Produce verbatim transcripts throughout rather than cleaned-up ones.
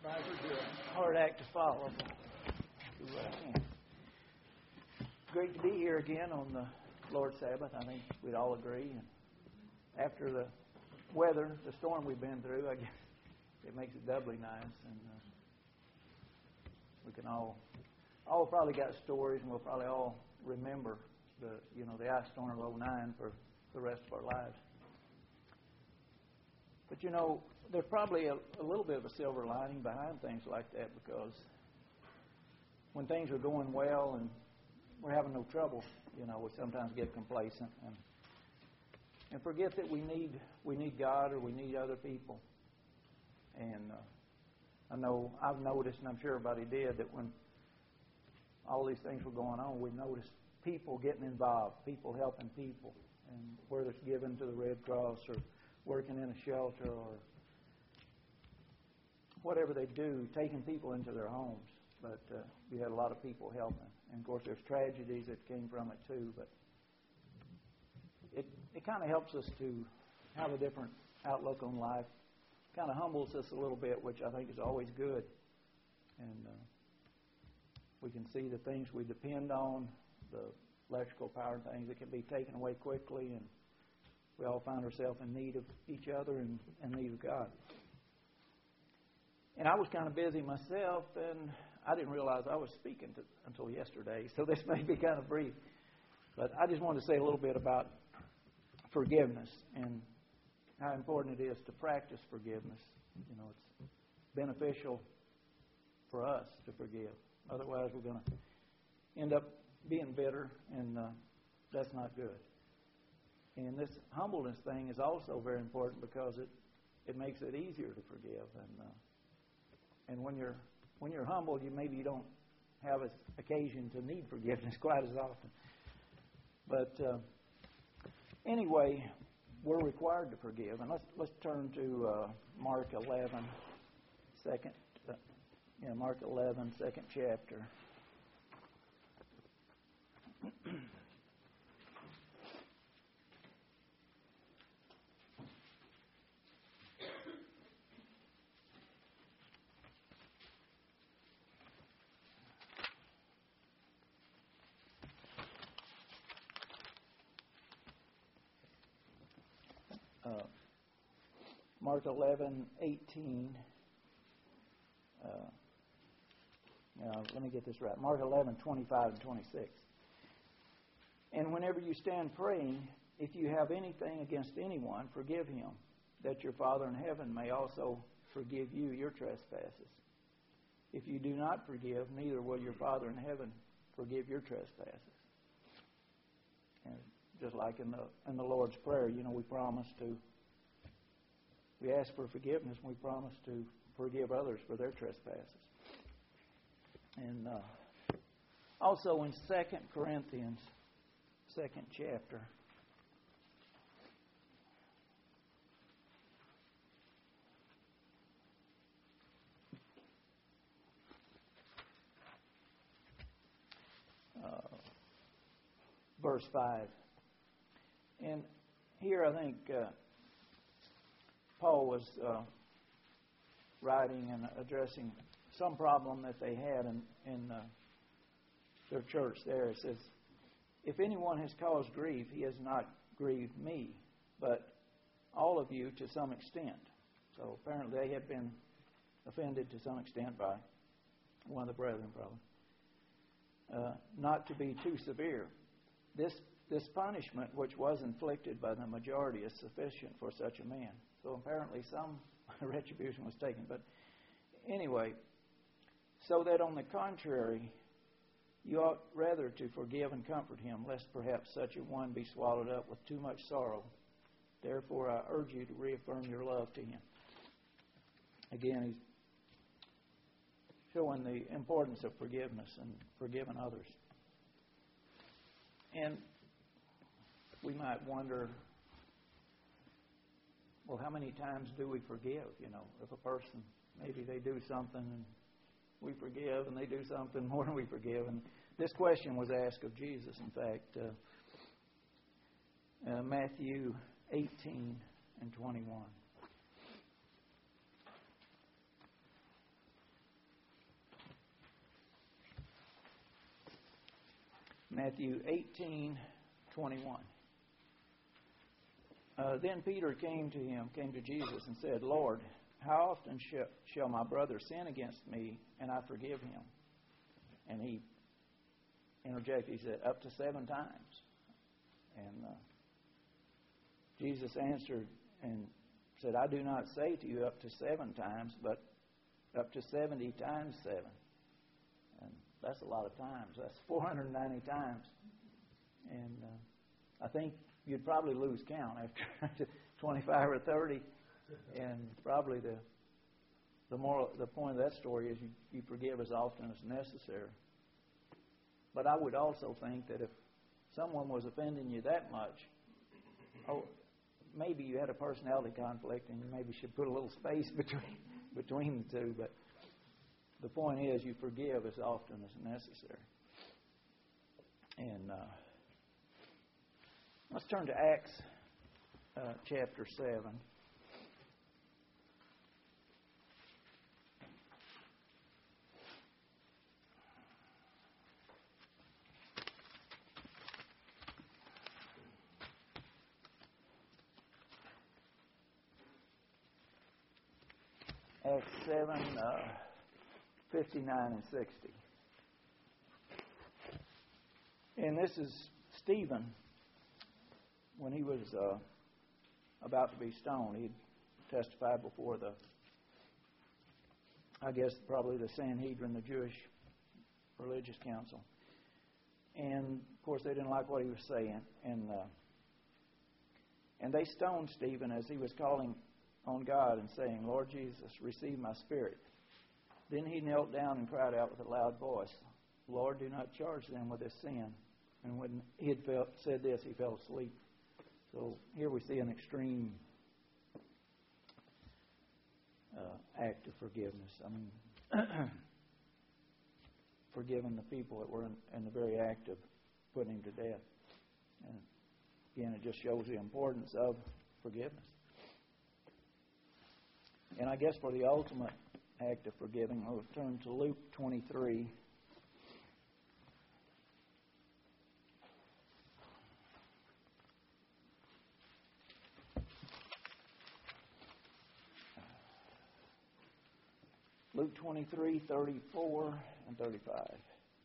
Hard act to follow. Do what I can. Great to be here again on the Lord's Sabbath. I think we'd all agree. And after the weather, the storm we've been through, I guess it makes it doubly nice. And uh, we can all, all probably got stories, and we'll probably all remember the, you know, the ice storm of oh nine for the rest of our lives. But you know, there's probably a, a little bit of a silver lining behind things like that, because when things are going well and we're having no trouble, you know, we sometimes get complacent and and forget that we need we need God, or we need other people. And uh, I know I've noticed, and I'm sure everybody did, that when all these things were going on, we noticed people getting involved, people helping people, and whether it's given to the Red Cross or working in a shelter or whatever they do, taking people into their homes. But uh, we had a lot of people helping. And, of course, there's tragedies that came from it, too. But it it kind of helps us to have a different outlook on life. Kind of humbles us a little bit, which I think is always good. And uh, we can see the things we depend on, the electrical power and things that can be taken away quickly, and we all find ourselves in need of each other and in need of God. And I was kind of busy myself, and I didn't realize I was speaking to, until yesterday, so this may be kind of brief. But I just wanted to say a little bit about forgiveness and how important it is to practice forgiveness. You know, it's beneficial for us to forgive. Otherwise, we're going to end up being bitter, and uh, that's not good. And this humbleness thing is also very important, because it, it makes it easier to forgive. And uh, and when you're when you're humble, you maybe you don't have an occasion to need forgiveness quite as often. But uh, anyway, we're required to forgive. And let's let's turn to uh, Mark eleven, second. Uh, yeah, Mark eleven, second chapter. Uh, Mark eleven, eighteen. Uh, now, let me get this right. Mark eleven, twenty-five and twenty-six. And whenever you stand praying, if you have anything against anyone, forgive him, that your Father in heaven may also forgive you your trespasses. If you do not forgive, neither will your Father in heaven forgive your trespasses. And just like in the in the Lord's Prayer, you know, we promise to, we ask for forgiveness, and we promise to forgive others for their trespasses. And uh, also in Second Corinthians, second chapter, uh, verse five. And here I think uh, Paul was uh, writing and addressing some problem that they had in, in uh, their church there. It says, if anyone has caused grief, he has not grieved me, but all of you to some extent. So apparently they had been offended to some extent by one of the brethren, probably. Uh, not to be too severe. This This punishment which was inflicted by the majority is sufficient for such a man. So apparently some retribution was taken. But anyway, so that on the contrary, you ought rather to forgive and comfort him, lest perhaps such a one be swallowed up with too much sorrow. Therefore, I urge you to reaffirm your love to him. Again, he's showing the importance of forgiveness and forgiving others. And we might wonder, well, how many times do we forgive? You know, if a person, maybe they do something and we forgive, and they do something more than we forgive. And this question was asked of Jesus, in fact, uh, uh, Matthew eighteen and twenty-one. Matthew eighteen twenty-one. Uh, then Peter came to him, came to Jesus and said, Lord, how often sh- shall my brother sin against me and I forgive him? And he interjected, he said, up to seven times. And uh, Jesus answered and said, I do not say to you up to seven times, but up to seventy times seven. And that's a lot of times. That's four hundred ninety times. And uh, I think you'd probably lose count after twenty-five or thirty. And probably the the moral, the point of that story is you, you forgive as often as necessary. But I would also think that if someone was offending you that much, oh, maybe you had a personality conflict and you maybe should put a little space between between the two. But the point is you forgive as often as necessary. And uh, let's turn to Acts uh, chapter seven. Acts seven, uh, fifty-nine and sixty. And this is Stephen, when he was uh, about to be stoned. He testified before the, I guess probably the Sanhedrin, the Jewish religious council. And, of course, they didn't like what he was saying. And, uh, and they stoned Stephen as he was calling on God and saying, Lord Jesus, receive my spirit. Then he knelt down and cried out with a loud voice, Lord, do not charge them with this sin. And when he had felt, said this, he fell asleep. So here we see an extreme uh, act of forgiveness. I mean, forgiving the people that were in, in the very act of putting him to death. And again, it just shows the importance of forgiveness. And I guess for the ultimate act of forgiving, we'll turn to Luke twenty-three. Luke twenty-three, thirty-four and thirty-five.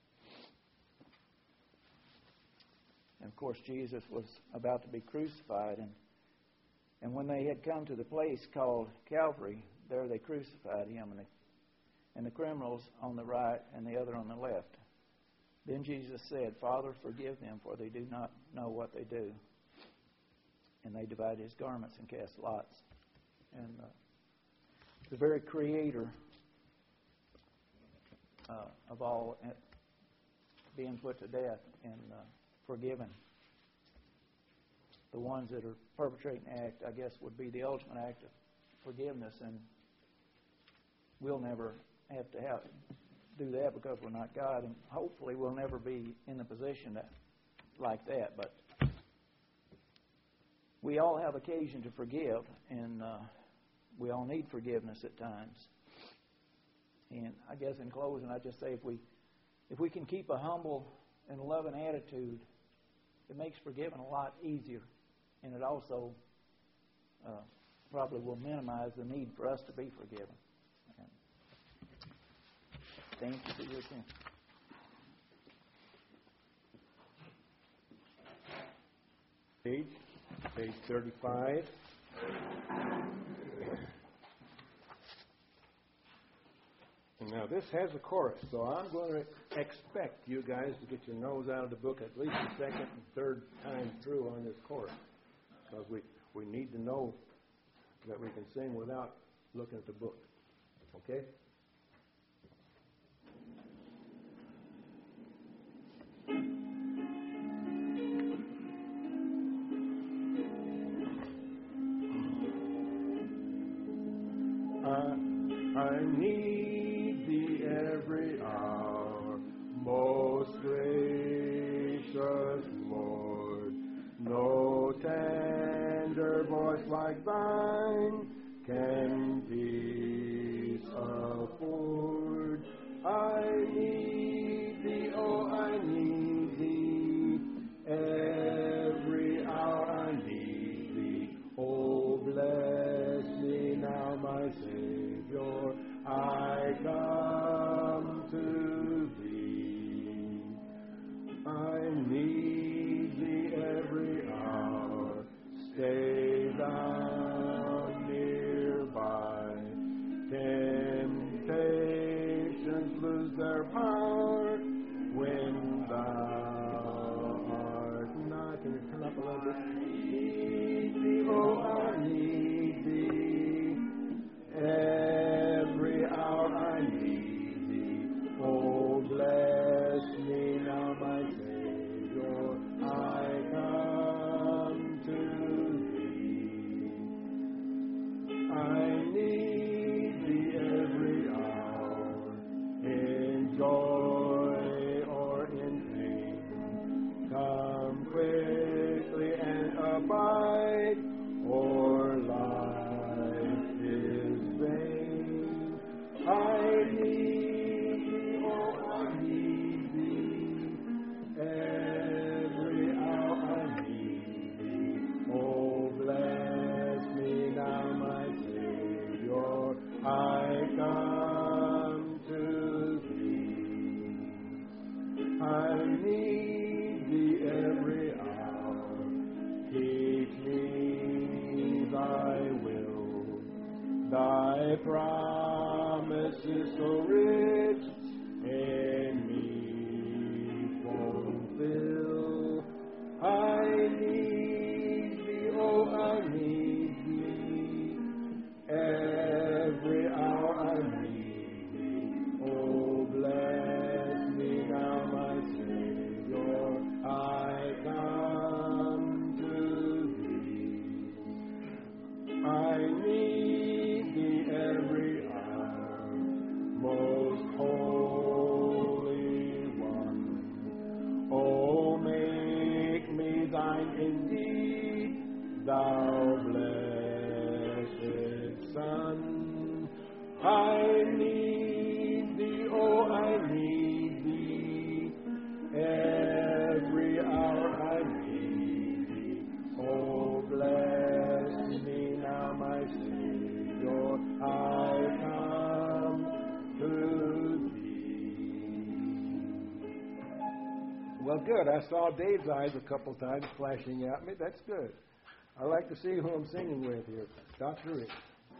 And of course, Jesus was about to be crucified, and And when they had come to the place called Calvary, there they crucified him, and the, and the criminals on the right and the other on the left. Then Jesus said, Father, forgive them, for they do not know what they do. And they divided his garments and cast lots. And uh, the very creator uh, of all uh, being put to death and uh, forgiven. The ones that are perpetrating the act, I guess, would be the ultimate act of forgiveness, and we'll never have to have do that because we're not God, and hopefully we'll never be in the position that, like that. But we all have occasion to forgive, and uh, we all need forgiveness at times. And I guess in closing, I just say if we if we can keep a humble and loving attitude, it makes forgiving a lot easier. And it also uh, probably will minimize the need for us to be forgiven. And thank you for your attention. Page, page thirty-five. And now this has a chorus, so I'm going to expect you guys to get your nose out of the book at least the second and third time through on this chorus. Because we, we need to know that we can sing without looking at the book. Okay? I, I need thee every hour, most gracious Lord. No tender voice like thine can peace afford. I need thee, oh, I need thee Thy promise is so rich in me fulfill. I need thee, oh, I need thee. Every hour I need thee. Oh, bless me now, my Savior. I come to thee. I need thee every hour, most holy one. Oh, make me thine indeed, thou blessed Son. I need thee, oh, I need thee. Every hour I need thee. Oh, bless me now, my Savior. I come to thee. Well, good. I saw Dave's eyes a couple times flashing at me. That's good. I like to see who I'm singing with here. Doctor Rick.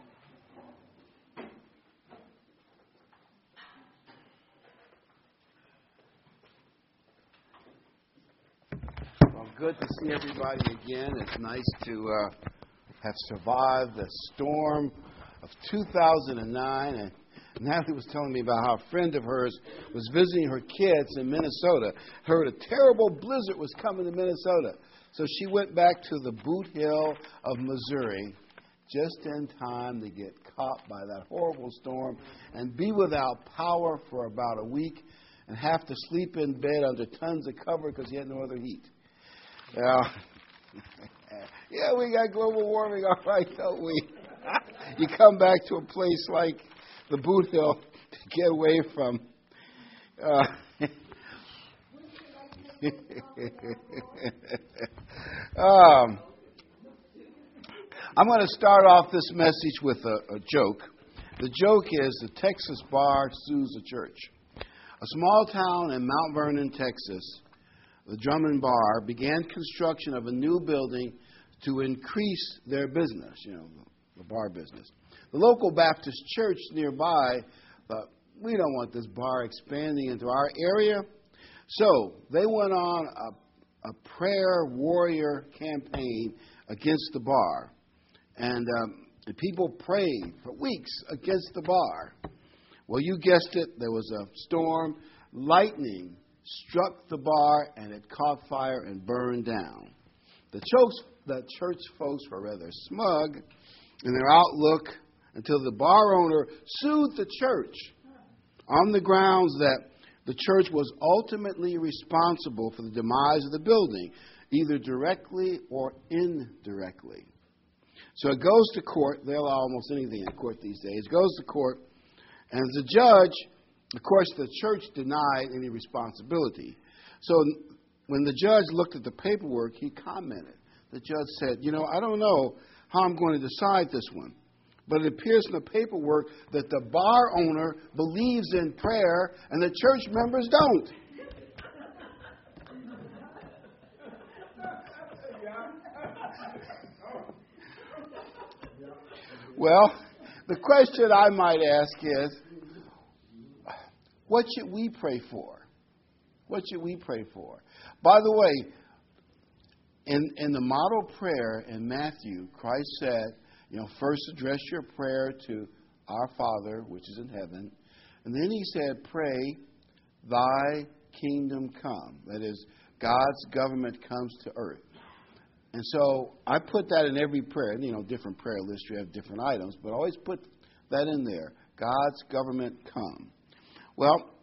Well, good to see everybody again. It's nice to uh, have survived the storm of two thousand nine. And Natalie was telling me about how a friend of hers was visiting her kids in Minnesota, heard a terrible blizzard was coming to Minnesota. So she went back to the Boot Hill of Missouri just in time to get caught by that horrible storm and be without power for about a week and have to sleep in bed under tons of cover because he had no other heat. Yeah, yeah, we got global warming, all right, don't we? You come back to a place like the Boot Hill to get away from. Uh, um, I'm going to start off this message with a, a joke. The joke is the Texas bar sues the church. A small town in Mount Vernon, Texas, the Drummond Bar began construction of a new building to increase their business, you know, the bar business. The local Baptist church nearby thought, we don't want this bar expanding into our area. So they went on a, a prayer warrior campaign against the bar. And um, the people prayed for weeks against the bar. Well, you guessed it, there was a storm. Lightning struck the bar, and it caught fire and burned down. The church, the church folks were rather smug in their outlook until the bar owner sued the church on the grounds that the church was ultimately responsible for the demise of the building, either directly or indirectly. So it goes to court. They'll allow almost anything in court these days. It goes to court, and the judge, of course, the church denied any responsibility. So when the judge looked at the paperwork, he commented. The judge said, you know, I don't know how I'm going to decide this one, but it appears in the paperwork that the bar owner believes in prayer and the church members don't. Well, the question I might ask is, what should we pray for? What should we pray for? By the way, in, in the model prayer in Matthew, Christ said, you know, first address your prayer to our Father, which is in heaven. And then he said, pray, thy kingdom come. That is, God's government comes to earth. And so I put that in every prayer. You know, different prayer lists, you have different items, but I always put that in there. God's government come. Well,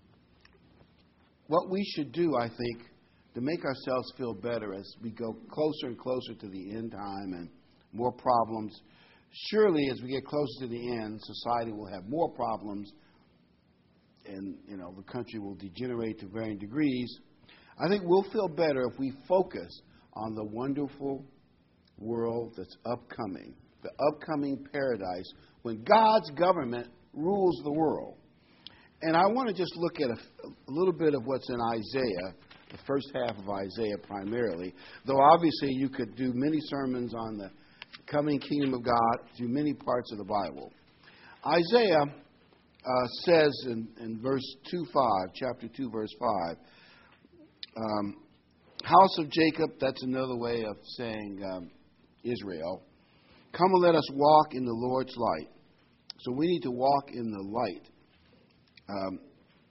what we should do, I think, to make ourselves feel better as we go closer and closer to the end time and more problems, surely as we get closer to the end, society will have more problems and, you know, the country will degenerate to varying degrees. I think we'll feel better if we focus on the wonderful world that's upcoming, the upcoming paradise when God's government rules the world. And I want to just look at a, a little bit of what's in Isaiah, the first half of Isaiah primarily, though obviously you could do many sermons on the coming kingdom of God through many parts of the Bible. Isaiah uh, says in, in verse two five, chapter two, verse five, um, house of Jacob, that's another way of saying um, Israel, come and let us walk in the Lord's light. So we need to walk in the light um,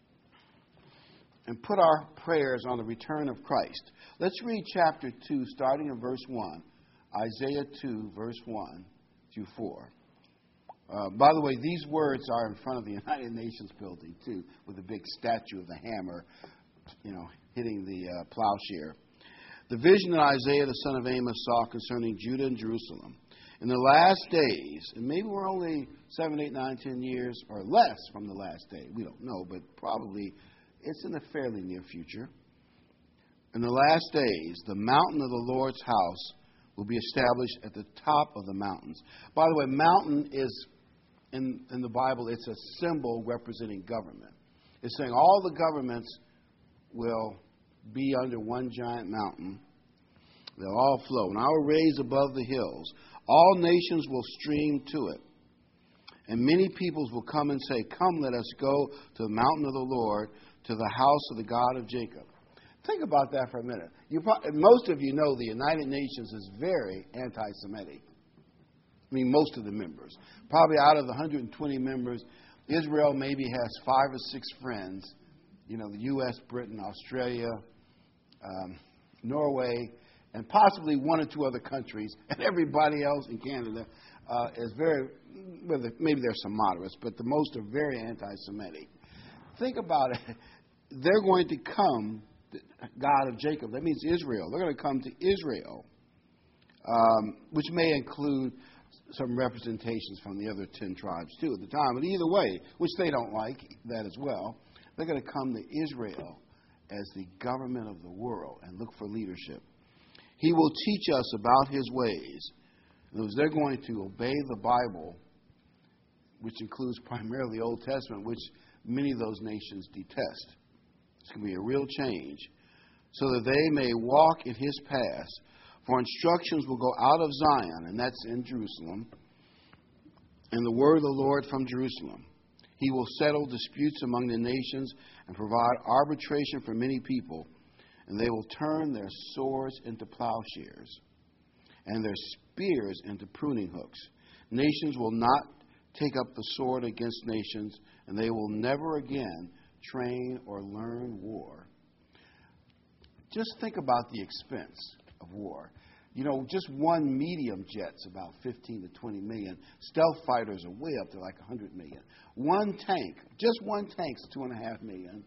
and put our prayers on the return of Christ. Let's read chapter two, starting in verse one. Isaiah two, verse one through four. Uh, by the way, these words are in front of the United Nations building, too, with a big statue of the hammer, you know, hitting the uh, plowshare. The vision that Isaiah, the son of Amos, saw concerning Judah and Jerusalem. In the last days, and maybe we're only seven, eight, nine, ten years or less from the last day. We don't know, but probably it's in the fairly near future. In the last days, the mountain of the Lord's house will be established at the top of the mountains. By the way, mountain is, in, in the Bible, it's a symbol representing government. It's saying all the governments will be under one giant mountain. They'll all flow. And I will raise above the hills. All nations will stream to it. And many peoples will come and say, come, let us go to the mountain of the Lord, to the house of the God of Jacob. Think about that for a minute. You, most of you know the United Nations is very anti-Semitic. I mean, most of the members. Probably out of the one hundred twenty members, Israel maybe has five or six friends. You know, the U S, Britain, Australia, um, Norway, and possibly one or two other countries. And everybody else in Canada uh, is very, well, maybe there's some moderates, but the most are very anti-Semitic. Think about it. They're going to come, God of Jacob, that means Israel. They're going to come to Israel, um, which may include some representations from the other ten tribes too at the time. But either way, which they don't like that as well, they're going to come to Israel as the government of the world and look for leadership. He will teach us about his ways. In other words, they're going to obey the Bible, which includes primarily the Old Testament, which many of those nations detest. It's going to be a real change, so that they may walk in his paths. For instructions will go out of Zion, and that's in Jerusalem, and the word of the Lord from Jerusalem. He will settle disputes among the nations and provide arbitration for many people, and they will turn their swords into plowshares and their spears into pruning hooks. Nations will not take up the sword against nations, and they will never again train or learn war. Just think about the expense of war. You know, just one medium jet's about fifteen to twenty million. Stealth fighters are way up to like one hundred million. One tank, just one tank's two and a half million.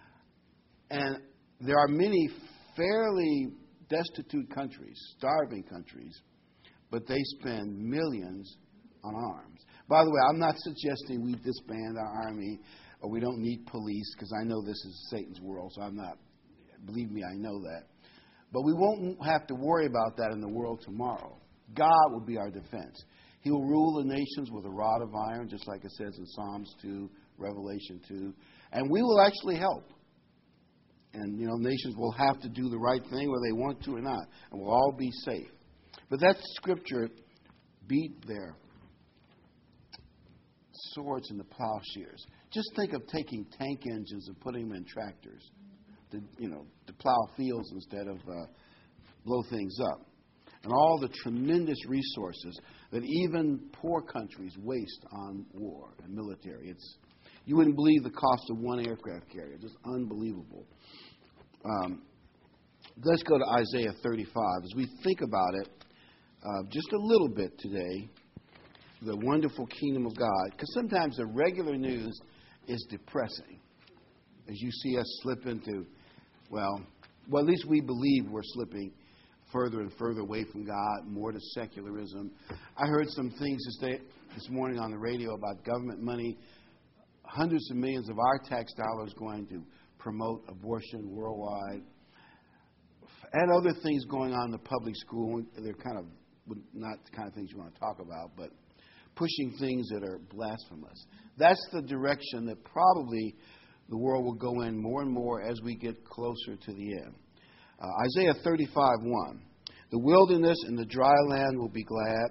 And there are many fairly destitute countries, starving countries, but they spend millions on arms. By the way, I'm not suggesting we disband our army or we don't need police, because I know this is Satan's world, so I'm not, believe me, I know that. But we won't have to worry about that in the world tomorrow. God will be our defense. He will rule the nations with a rod of iron, just like it says in Psalms two, Revelation two. And we will actually help. And, you know, nations will have to do the right thing whether they want to or not. And we'll all be safe. But that scripture beat their swords into plowshares. Just think of taking tank engines and putting them in tractors to, you know, to plow fields instead of uh, blow things up. And all the tremendous resources that even poor countries waste on war and military. It's, you wouldn't believe the cost of one aircraft carrier. Just unbelievable. Um, let's go to Isaiah thirty-five. As we think about it uh, just a little bit today, the wonderful kingdom of God, because sometimes the regular news is depressing. As you see us slip into, well, well, at least we believe we're slipping further and further away from God, more to secularism. I heard some things this, day, this morning on the radio about government money, hundreds of millions of our tax dollars going to promote abortion worldwide, and other things going on in the public school. They're kind of not the kind of things you want to talk about, but pushing things that are blasphemous. That's the direction that probably the world will go in more and more as we get closer to the end. Uh, Isaiah thirty-five one. The wilderness and the dry land will be glad.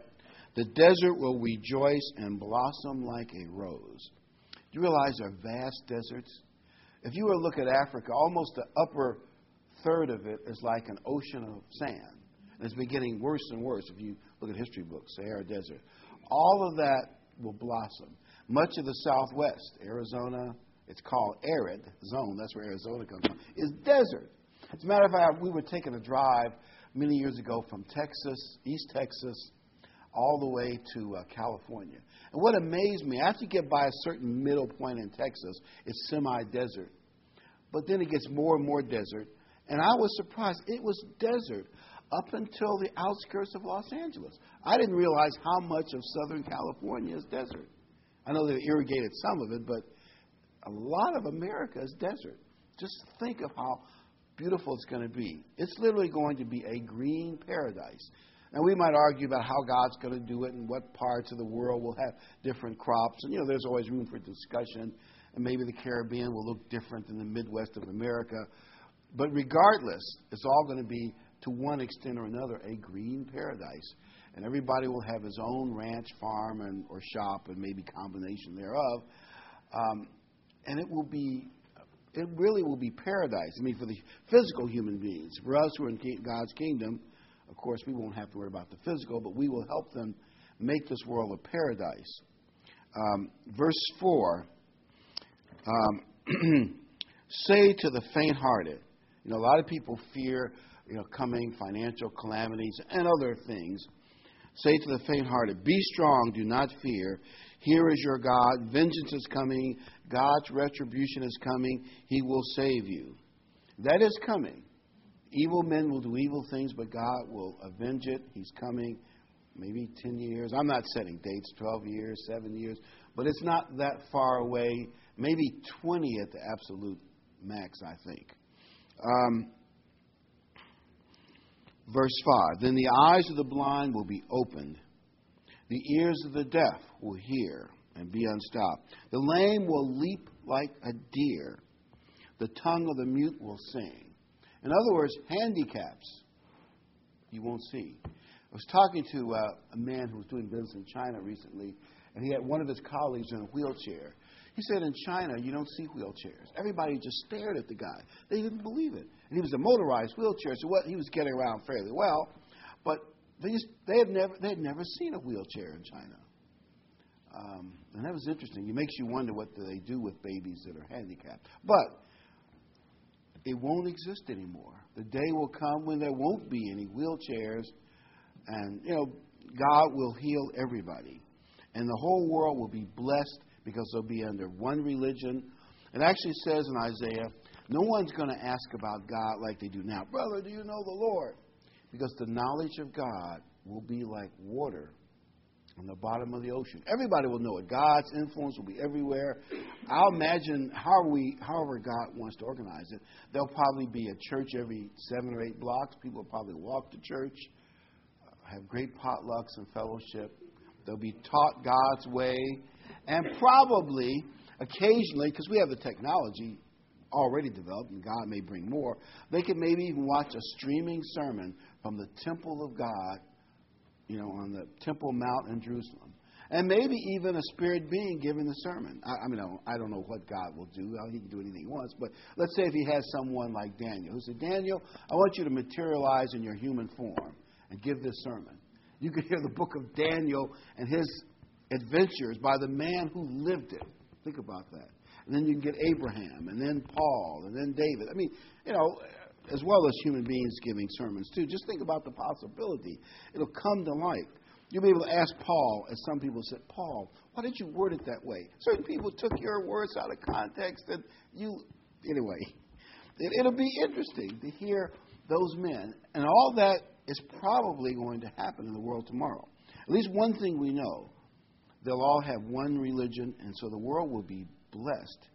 The desert will rejoice and blossom like a rose. Do you realize there are vast deserts? If you were to look at Africa, almost the upper third of it is like an ocean of sand. And it's been getting worse and worse if you look at history books, Sahara Desert. All of that will blossom. Much of the southwest, Arizona, it's called arid zone, that's where Arizona comes from, is desert. As a matter of fact, we were taking a drive many years ago from Texas, East Texas, all the way to uh, California. And what amazed me, after you get by a certain middle point in Texas, it's semi-desert. But then it gets more and more desert. And I was surprised. It was desert up until the outskirts of Los Angeles. I didn't realize how much of Southern California is desert. I know they've irrigated some of it, but a lot of America is desert. Just think of how beautiful it's going to be. It's literally going to be a green paradise. And we might argue about how God's going to do it and what parts of the world will have different crops. And, you know, there's always room for discussion. And maybe the Caribbean will look different than the Midwest of America. But regardless, it's all going to be, to one extent or another, a green paradise. And everybody will have his own ranch, farm, and or shop, and maybe combination thereof. Um, and it will be, it really will be paradise. I mean, for the physical human beings. For us who are in God's kingdom, of course, we won't have to worry about the physical, but we will help them make this world a paradise. Um, verse four, um, say to the faint-hearted. You know, a lot of people fear, you know, coming financial calamities and other things. Say to the faint-hearted, be strong, do not fear. Here is your God. Vengeance is coming. God's retribution is coming. He will save you. That is coming. Evil men will do evil things, but God will avenge it. He's coming. Maybe ten years. I'm not setting dates, twelve years, seven years. But it's not that far away. Maybe twenty at the absolute max, I think. Um, verse five. Then the eyes of the blind will be opened. The ears of the deaf will hear and be unstopped. The lame will leap like a deer. The tongue of the mute will sing. In other words, handicaps you won't see. I was talking to uh, a man who was doing business in China recently, and he had one of his colleagues in a wheelchair. He said in China, you don't see wheelchairs. Everybody just stared at the guy. They didn't believe it. And he was a motorized wheelchair, so what, he was getting around fairly well. But they just they had never they had never seen a wheelchair in China. Um, and that was interesting. It makes you wonder what do they do with babies that are handicapped. But it won't exist anymore. The day will come when there won't be any wheelchairs, and you know God will heal everybody, and the whole world will be blessed because they'll be under one religion. It actually says in Isaiah, no one's going to ask about God like they do now. Brother, do you know the Lord? Because the knowledge of God will be like water on the bottom of the ocean. Everybody will know it. God's influence will be everywhere. I'll imagine how we, however God wants to organize it, there'll probably be a church every seven or eight blocks. People will probably walk to church, have great potlucks and fellowship. They'll be taught God's way. And probably, occasionally, because we have the technology already developed, and God may bring more, they could maybe even watch a streaming sermon from the temple of God, you know, on the Temple Mount in Jerusalem. And maybe even a spirit being giving the sermon. I, I mean, I don't know what God will do. He can do anything he wants. But let's say if he has someone like Daniel who said, Daniel, I want you to materialize in your human form and give this sermon. You could hear the book of Daniel and his adventures by the man who lived it. Think about that. And then you can get Abraham, and then Paul, and then David. I mean, you know, as well as human beings giving sermons too. Just think about the possibility. It'll come to light. You'll be able to ask Paul, as some people said, Paul, why did you word it that way? Certain people took your words out of context, and you, anyway. It, it'll be interesting to hear those men. And all that is probably going to happen in the world tomorrow. At least one thing we know. They'll all have one religion, and so the world will be blessed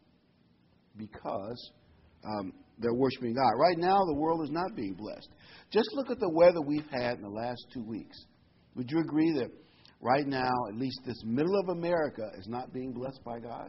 because um, they're worshiping God. Right now, the world is not being blessed. Just look at the weather we've had in the last two weeks. Would you agree that right now, at least this middle of America is not being blessed by God?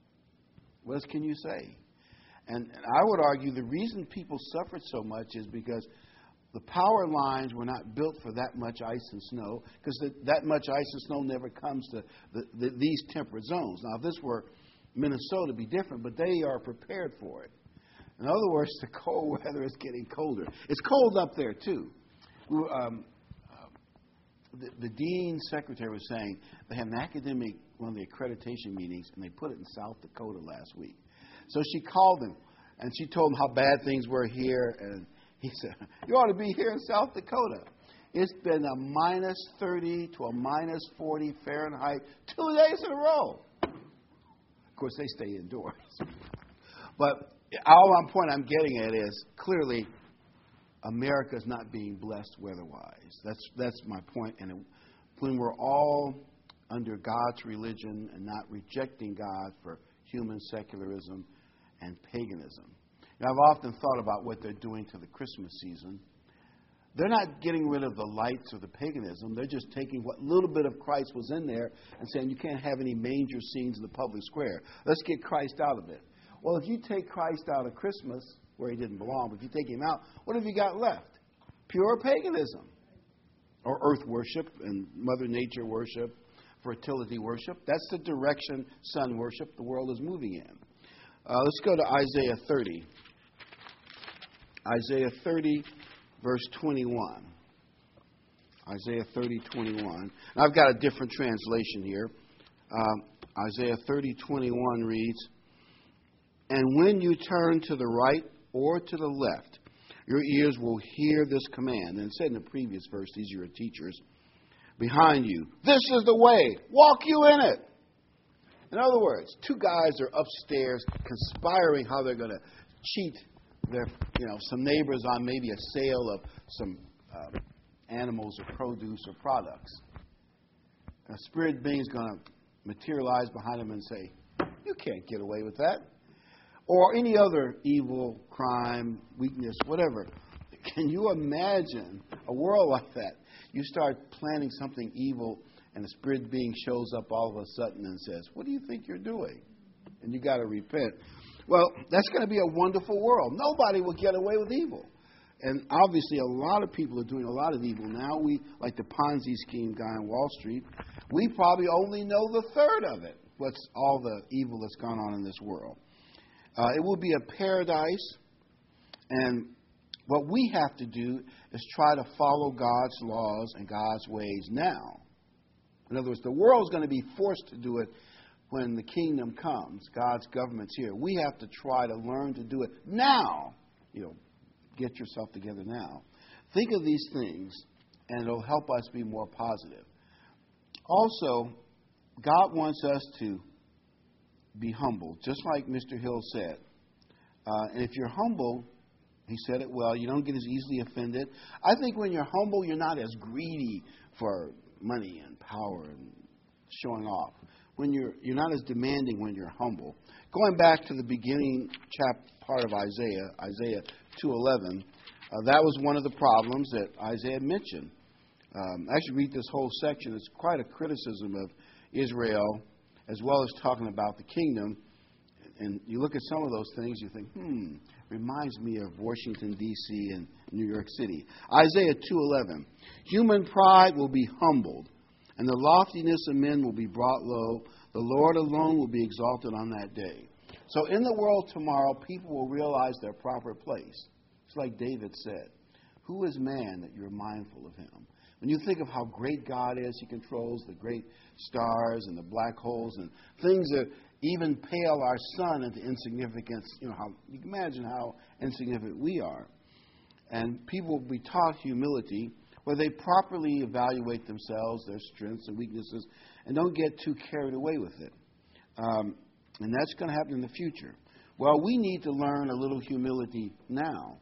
What else can you say? And, and I would argue the reason people suffered so much is because the power lines were not built for that much ice and snow, because that much ice and snow never comes to the, the, these temperate zones. Now, if this were Minnesota, it'd be different, but they are prepared for it. In other words, the cold weather is getting colder. It's cold up there, too. Um, the, the dean's secretary was saying they had an academic, one of the accreditation meetings, and they put it in South Dakota last week. So she called him, and she told him how bad things were here, and he said, you ought to be here in South Dakota. It's been a minus thirty to a minus forty Fahrenheit two days in a row. Of course, they stay indoors. But all I'm point I'm getting at is clearly America's not being blessed weather-wise. That's that's my point. And when we're all under God's religion and not rejecting God for human secularism and paganism. Now, I've often thought about what they're doing to the Christmas season. They're not getting rid of the lights or the paganism. They're just taking what little bit of Christ was in there and saying you can't have any manger scenes in the public square. Let's get Christ out of it. Well, if you take Christ out of Christmas, where he didn't belong, but if you take him out, what have you got left? Pure paganism. Or earth worship and Mother Nature worship, fertility worship. That's the direction sun worship the world is moving in. Uh, let's go to Isaiah thirty. Isaiah thirty, verse twenty-one. Isaiah thirty, twenty-one. Now, I've got a different translation here. Um, Isaiah thirty, twenty-one reads, and when you turn to the right or to the left, your ears will hear this command. And it said in the previous verse, these are your teachers, behind you, this is the way, walk you in it. In other words, two guys are upstairs conspiring how they're going to cheat their, you know, some neighbors on maybe a sale of some uh, animals or produce or products. And a spirit being is going to materialize behind them and say, you can't get away with that. Or any other evil, crime, weakness, whatever. Can you imagine a world like that? You start planning something evil, and a spirit being shows up all of a sudden and says, what do you think you're doing? And you got to repent. Well, that's going to be a wonderful world. Nobody will get away with evil. And obviously, a lot of people are doing a lot of evil now. We, like the Ponzi scheme guy on Wall Street, we probably only know the third of it, what's all the evil that's gone on in this world. Uh, it will be a paradise, and what we have to do is try to follow God's laws and God's ways now. In other words, the world's going to be forced to do it when the kingdom comes. God's government's here. We have to try to learn to do it now. You know, get yourself together now. Think of these things, and it'll help us be more positive. Also, God wants us to be humble, just like Mister Hill said. Uh, and if you're humble, he said it well, you don't get as easily offended. I think when you're humble, you're not as greedy for money and power and showing off. When you're you're not as demanding when you're humble. Going back to the beginning chap part of Isaiah, Isaiah two eleven, uh, that was one of the problems that Isaiah mentioned. Um, actually, read this whole section. It's quite a criticism of Israel, as well as talking about the kingdom. And you look at some of those things, you think, hmm, reminds me of Washington, D C and New York City. Isaiah two eleven, human pride will be humbled, and the loftiness of men will be brought low. The Lord alone will be exalted on that day. So in the world tomorrow, people will realize their proper place. It's like David said, who is man that you're mindful of him? When you think of how great God is, he controls the great stars and the black holes and things that even pale our sun into insignificance. You know, how you can imagine how insignificant we are. And people will be taught humility, where they properly evaluate themselves, their strengths and weaknesses, and don't get too carried away with it. Um, and that's going to happen in the future. Well, we need to learn a little humility now.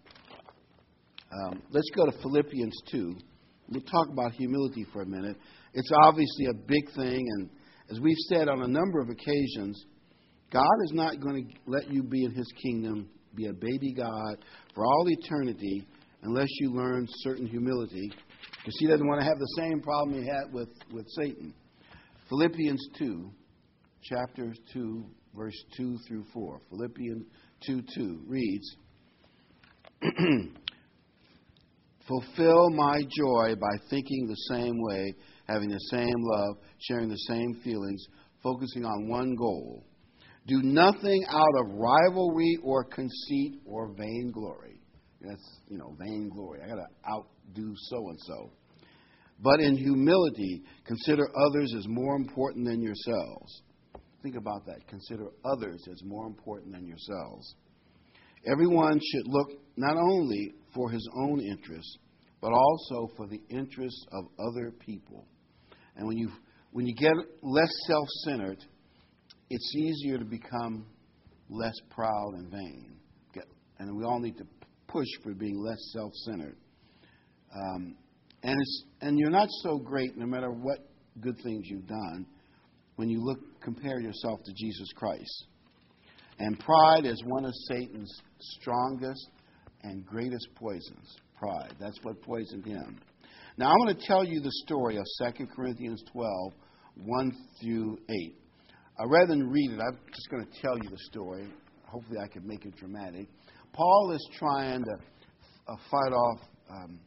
Um, let's go to Philippians two. We'll talk about humility for a minute. It's obviously a big thing, and as we've said on a number of occasions, God is not going to let you be in his kingdom, be a baby God for all eternity, unless you learn certain humility, because he doesn't want to have the same problem he had with, with Satan. Philippians two, chapter two, verse two through four. Philippians two two reads, Fulfill my joy by thinking the same way, having the same love, sharing the same feelings, focusing on one goal. Do nothing out of rivalry or conceit or vainglory. That's, you know, vainglory. I got to outdo so-and-so. But in humility, consider others as more important than yourselves. Think about that. Consider others as more important than yourselves. Everyone should look not only for his own interests, but also for the interests of other people. And when you when you get less self-centered, it's easier to become less proud and vain. And we all need to push for being less self-centered. Um, and it's and you're not so great, no matter what good things you've done, when you look compare yourself to Jesus Christ. And pride is one of Satan's strongest and greatest poisons. Pride. That's what poisoned him. Now, I'm going to tell you the story of Second Corinthians twelve, one through eight. Uh, rather than read it, I'm just going to tell you the story. Hopefully I can make it dramatic. Paul is trying to uh, fight off um,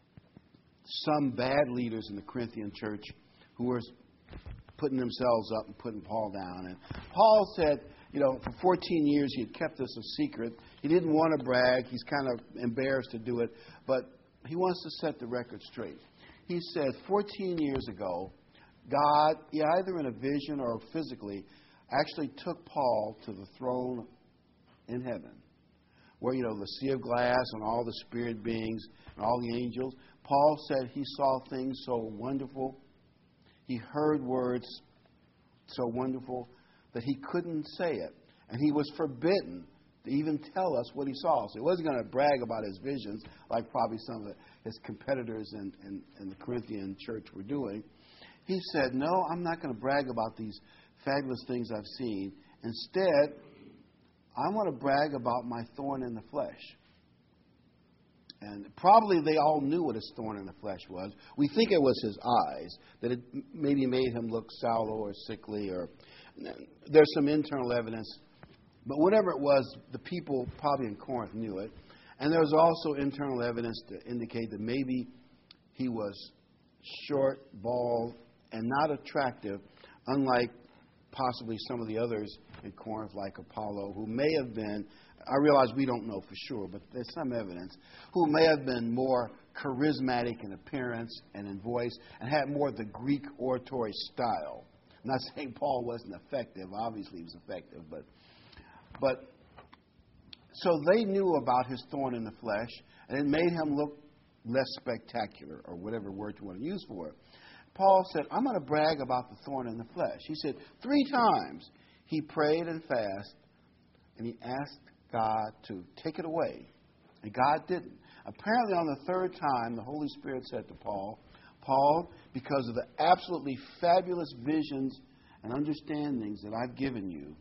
some bad leaders in the Corinthian church who were putting themselves up and putting Paul down. And Paul said, you know, for fourteen years he had kept this a secret. He didn't want to brag. He's kind of embarrassed to do it. But he wants to set the record straight. He said fourteen years ago, God, either in a vision or physically, actually took Paul to the throne in heaven, where, you know, the sea of glass and all the spirit beings and all the angels. Paul said he saw things so wonderful. He heard words so wonderful that he couldn't say it. And he was forbidden to even tell us what he saw. So he wasn't going to brag about his visions like probably some of the, his competitors in, in, in the Corinthian church were doing. He said, no, I'm not going to brag about these fabulous things I've seen. Instead, I want to brag about my thorn in the flesh. And probably they all knew what his thorn in the flesh was. We think it was his eyes, that it maybe made him look sallow or sickly. Or there's some internal evidence. But whatever it was, the people probably in Corinth knew it. And there was also internal evidence to indicate that maybe he was short, bald, and not attractive, unlike possibly some of the others in Corinth, like Apollo, who may have been, I realize we don't know for sure, but there's some evidence, who may have been more charismatic in appearance and in voice and had more of the Greek oratory style. I'm not saying Paul wasn't effective. Obviously he was effective, but but so they knew about his thorn in the flesh, and it made him look less spectacular, or whatever word you want to use for it. Paul said, I'm going to brag about the thorn in the flesh. He said three times he prayed and fasted, and he asked God to take it away. And God didn't. Apparently on the third time, the Holy Spirit said to Paul, Paul, because of the absolutely fabulous visions and understandings that I've given you,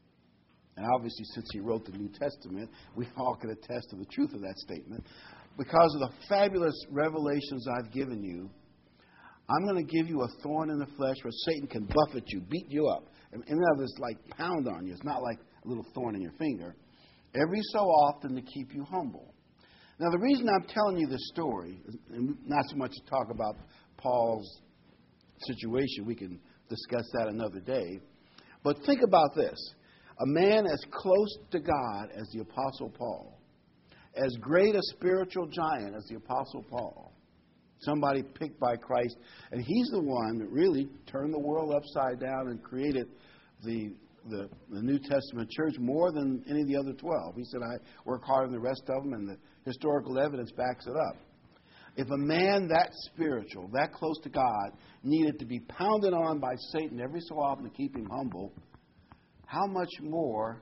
and obviously since he wrote the New Testament, we all can attest to the truth of that statement, because of the fabulous revelations I've given you, I'm going to give you a thorn in the flesh where Satan can buffet you, beat you up. In other words, like pound on you. It's not like a little thorn in your finger. Every so often to keep you humble. Now, the reason I'm telling you this story, and not so much to talk about Paul's situation, we can discuss that another day, but think about this. A man as close to God as the Apostle Paul, as great a spiritual giant as the Apostle Paul, somebody picked by Christ, and he's the one that really turned the world upside down and created the The, the New Testament church more than any of the other twelve. He said, I work harder than the rest of them, and the historical evidence backs it up. If a man that spiritual, that close to God, needed to be pounded on by Satan every so often to keep him humble, how much more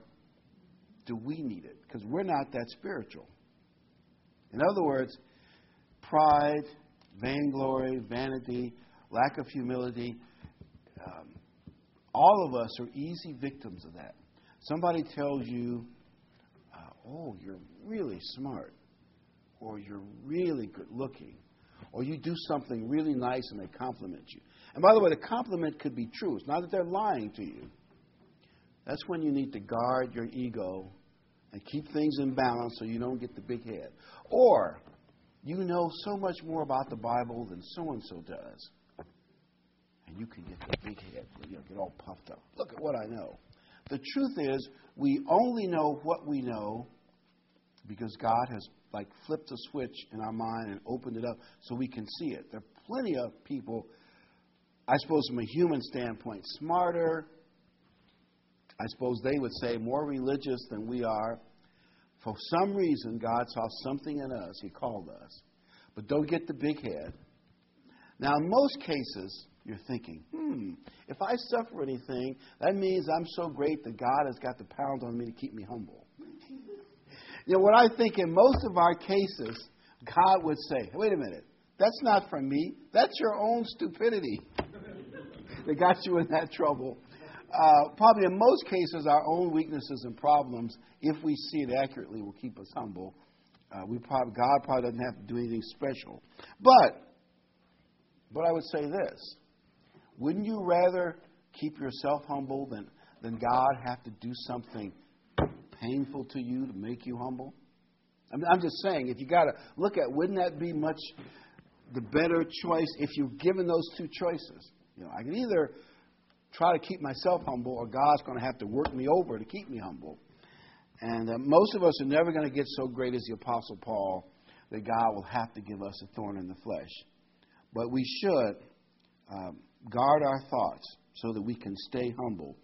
do we need it? Because we're not that spiritual. In other words, pride, vainglory, vanity, lack of humility, um, all of us are easy victims of that. Somebody tells you, uh, oh, you're really smart, or you're really good looking, or you do something really nice and they compliment you. And by the way, the compliment could be true. It's not that they're lying to you. That's when you need to guard your ego and keep things in balance so you don't get the big head. Or you know so much more about the Bible than so-and-so does. And you can get the big head, you know, get all puffed up. Look at what I know. The truth is, we only know what we know because God has, like, flipped a switch in our mind and opened it up so we can see it. There are plenty of people, I suppose from a human standpoint, smarter, I suppose they would say more religious than we are. For some reason, God saw something in us. He called us. But don't get the big head. Now, in most cases, you're thinking, hmm, if I suffer anything, that means I'm so great that God has got the pound on me to keep me humble. You know, what I think in most of our cases, God would say, wait a minute, that's not from me. That's your own stupidity that got you in that trouble. Uh, probably in most cases, our own weaknesses and problems, if we see it accurately, will keep us humble. Uh, we probably, God probably doesn't have to do anything special. But, but I would say this. Wouldn't you rather keep yourself humble than, than God have to do something painful to you to make you humble? I mean, I'm just saying, if you got to look at, wouldn't that be much the better choice if you're given those two choices? You know, I can either try to keep myself humble, or God's going to have to work me over to keep me humble. And uh, most of us are never going to get so great as the Apostle Paul that God will have to give us a thorn in the flesh. But we should um, guard our thoughts so that we can stay humble.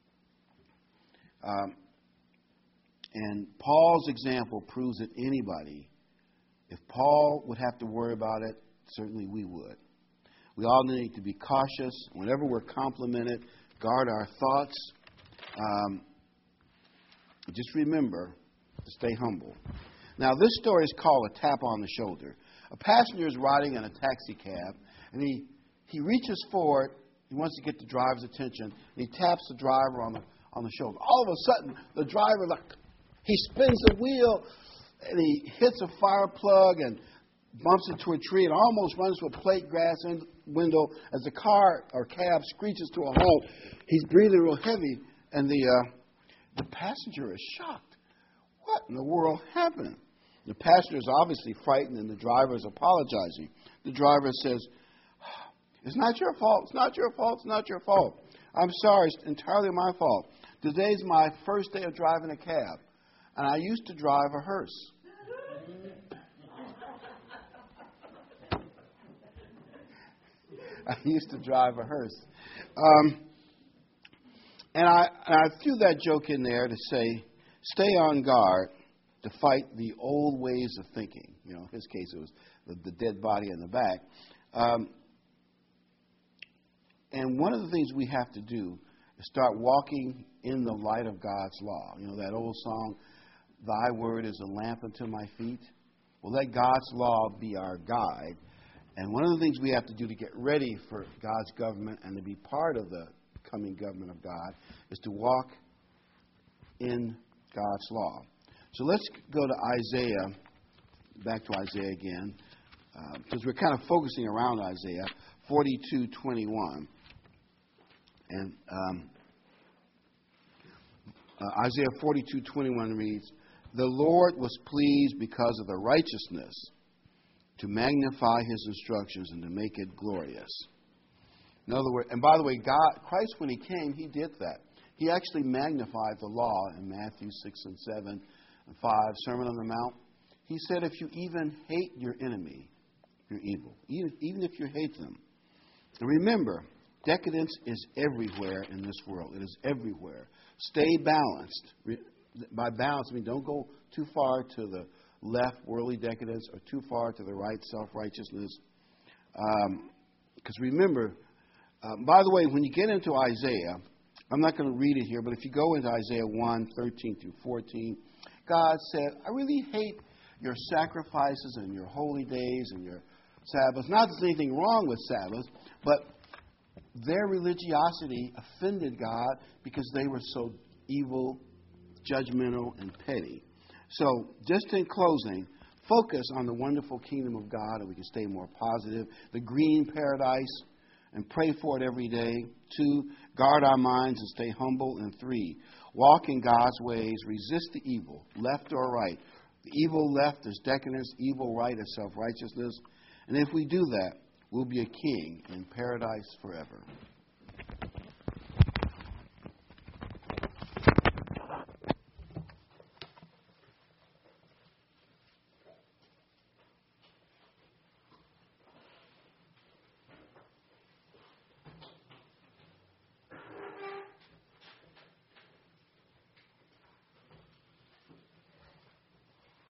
Um, and Paul's example proves that anybody, if Paul would have to worry about it, certainly we would. We all need to be cautious. Whenever we're complimented, guard our thoughts. Um, just remember to stay humble. Now, this story is called a tap on the shoulder. A passenger is riding in a taxi cab, and he, he reaches forward. He wants to get the driver's attention, and he taps the driver on the on the shoulder. All of a sudden, the driver, like, he spins the wheel, and he hits a fire plug and bumps into a tree and almost runs into a plate glass window as the car or cab screeches to a halt. He's breathing real heavy, and the uh, the passenger is shocked. What in the world happened? The passenger is obviously frightened, and the driver is apologizing. The driver says, "It's not your fault. It's not your fault. It's not your fault. I'm sorry. It's entirely my fault. Today's my first day of driving a cab, and I used to drive a hearse." I used to drive a hearse. Um, and, I, and I threw that joke in there to say, stay on guard to fight the old ways of thinking. You know, in his case, it was the, the dead body in the back. Um, and one of the things we have to do is start walking in the light of God's law. You know, that old song, thy word is a lamp unto my feet. Well, let God's law be our guide. And one of the things we have to do to get ready for God's government and to be part of the coming government of God is to walk in God's law. So let's go to Isaiah, back to Isaiah again, because uh, we're kind of focusing around Isaiah forty-two twenty-one. And um, uh, Isaiah forty-two twenty-one reads, "The Lord was pleased because of the righteousness to magnify his instructions and to make it glorious." In other words, and by the way, God, Christ, when he came, he did that. He actually magnified the law in Matthew six and seven and five, Sermon on the Mount. He said, if you even hate your enemy, you're evil. Even, even if you hate them. And remember, decadence is everywhere in this world. It is everywhere. Stay balanced. By balance, I mean don't go too far to the left, worldly decadence, or too far to the right, self-righteousness. Because um, remember, uh, by the way, when you get into Isaiah, I'm not going to read it here, but if you go into Isaiah one, thirteen through fourteen, God said, I really hate your sacrifices and your holy days and your Sabbaths. Not that there's anything wrong with Sabbaths, but their religiosity offended God because they were so evil, judgmental, and petty. So, just in closing, focus on the wonderful kingdom of God and we can stay more positive. The green paradise, and pray for it every day. Two, guard our minds and stay humble. And three, walk in God's ways. Resist the evil, left or right. The evil left is decadence, evil right is self-righteousness. And if we do that, we'll be a king in paradise forever.